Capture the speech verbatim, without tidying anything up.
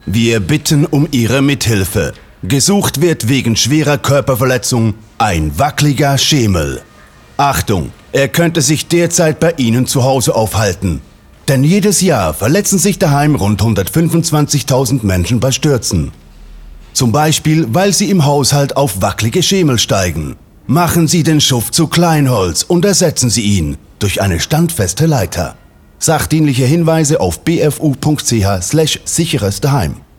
Wir bitten um Ihre Mithilfe. Gesucht wird wegen schwerer Körperverletzung ein wackeliger Schemel. Achtung, er könnte sich derzeit bei Ihnen zu Hause aufhalten. Denn jedes Jahr verletzen sich daheim rund hundertfünfundzwanzigtausend Menschen bei Stürzen. Zum Beispiel, weil sie im Haushalt auf wackelige Schemel steigen. Machen Sie den Schuft zu Kleinholz und ersetzen Sie ihn durch eine standfeste Leiter. Sachdienliche Hinweise auf b f u punkt c h slash sicheres daheim.